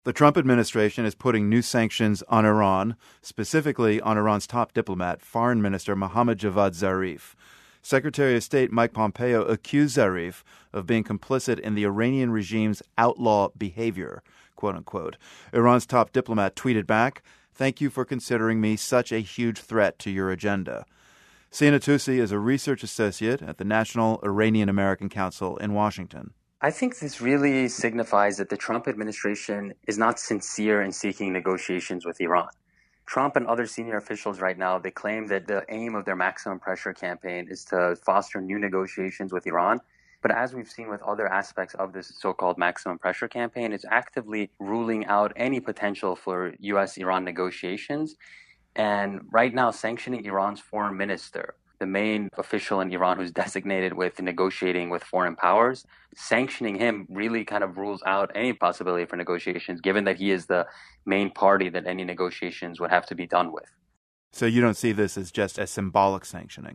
The Trump administration is putting new sanctions on Iran, specifically on Iran's top diplomat, Foreign Minister Mohammad Javad Zarif. Secretary of State Mike Pompeo accused Zarif of being complicit in the Iranian regime's outlaw behavior, quote unquote. Iran's top diplomat tweeted back, "Thank you for considering me such a huge threat to your agenda." Sina Tusi is a research associate at the National Iranian American Council in Washington. I think this really signifies that the Trump administration is not sincere in seeking negotiations with Iran. Trump and other senior officials right now, they claim that the aim of their maximum pressure campaign is to foster new negotiations with Iran. But as we've seen with other aspects of this so-called maximum pressure campaign, it's actively ruling out any potential for U.S.-Iran negotiations. And right now, sanctioning Iran's foreign minister, the main official in Iran who's designated with negotiating with foreign powers, sanctioning him really kind of rules out any possibility for negotiations, given that he is the main party that any negotiations would have to be done with. So you don't see this as just a symbolic sanctioning?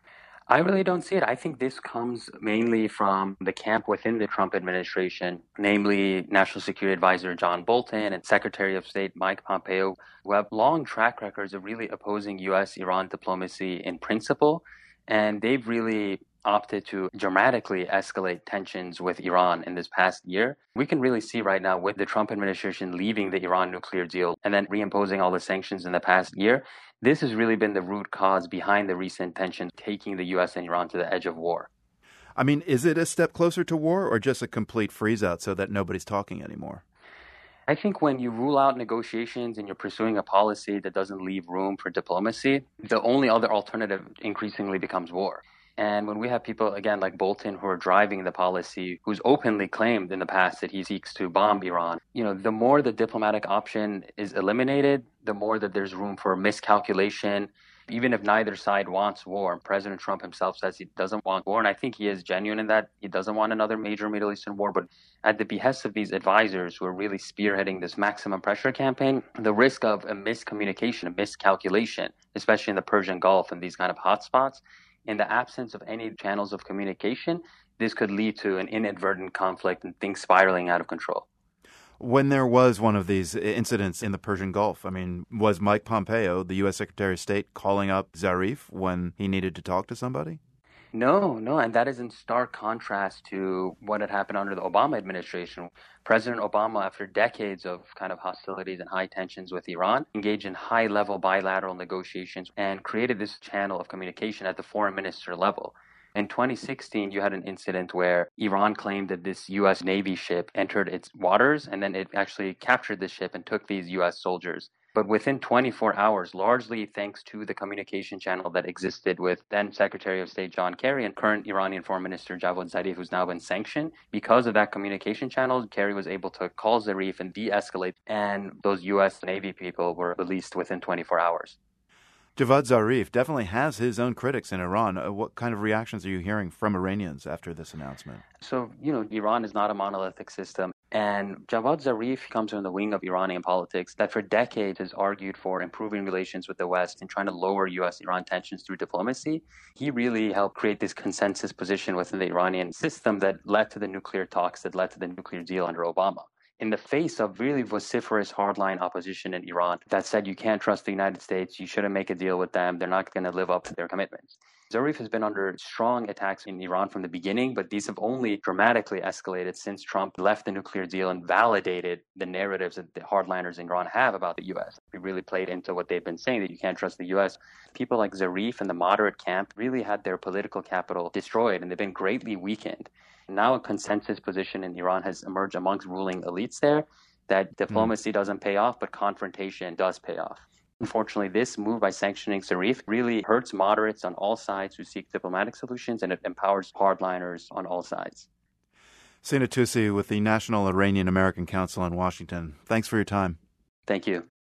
I really don't see it. I think this comes mainly from the camp within the Trump administration, namely National Security Advisor John Bolton and Secretary of State Mike Pompeo, who have long track records of really opposing U.S.-Iran diplomacy in principle. And they've really opted to dramatically escalate tensions with Iran in this past year. We can really see right now with the Trump administration leaving the Iran nuclear deal and then reimposing all the sanctions in the past year, this has really been the root cause behind the recent tensions, taking the U.S. and Iran to the edge of war. I mean, is it a step closer to war or just a complete freeze-out so that nobody's talking anymore? I think when you rule out negotiations and you're pursuing a policy that doesn't leave room for diplomacy, the only other alternative increasingly becomes war. And when we have people, again, like Bolton, who are driving the policy, who's openly claimed in the past that he seeks to bomb Iran, the more the diplomatic option is eliminated, the more that there's room for miscalculation. Even if neither side wants war, President Trump himself says he doesn't want war, and I think he is genuine in that he doesn't want another major Middle Eastern war, but at the behest of these advisors who are really spearheading this maximum pressure campaign, the risk of a miscommunication, a miscalculation, especially in the Persian Gulf and these kind of hotspots, in the absence of any channels of communication, this could lead to an inadvertent conflict and things spiraling out of control. When there was one of these incidents in the Persian Gulf, was Mike Pompeo, the U.S. Secretary of State, calling up Zarif when he needed to talk to somebody? No, and that is in stark contrast to what had happened under the Obama administration. President Obama, after decades of kind of hostilities and high tensions with Iran, engaged in high-level bilateral negotiations and created this channel of communication at the foreign minister level. In 2016, you had an incident where Iran claimed that this U.S. Navy ship entered its waters, and then it actually captured the ship and took these U.S. soldiers. But within 24 hours, largely thanks to the communication channel that existed with then Secretary of State John Kerry and current Iranian Foreign Minister Javad Zarif, who's now been sanctioned, because of that communication channel, Kerry was able to call Zarif and de-escalate, and those U.S. Navy people were released within 24 hours. Javad Zarif definitely has his own critics in Iran. What kind of reactions are you hearing from Iranians after this announcement? So, Iran is not a monolithic system. And Javad Zarif comes from the wing of Iranian politics that for decades has argued for improving relations with the West and trying to lower U.S.-Iran tensions through diplomacy. He really helped create this consensus position within the Iranian system that led to the nuclear talks, that led to the nuclear deal under Obama. In the face of really vociferous hardline opposition in Iran that said you can't trust the United States, you shouldn't make a deal with them, they're not going to live up to their commitments. Zarif has been under strong attacks in Iran from the beginning, but these have only dramatically escalated since Trump left the nuclear deal and validated the narratives that the hardliners in Iran have about the U.S. It really played into what they've been saying, that you can't trust the U.S. People like Zarif and the moderate camp really had their political capital destroyed, and they've been greatly weakened. Now a consensus position in Iran has emerged amongst ruling elites there that diplomacy doesn't pay off, but confrontation does pay off. Unfortunately, this move by sanctioning Zarif really hurts moderates on all sides who seek diplomatic solutions, and it empowers hardliners on all sides. Sina Tusi with the National Iranian American Council in Washington. Thanks for your time. Thank you.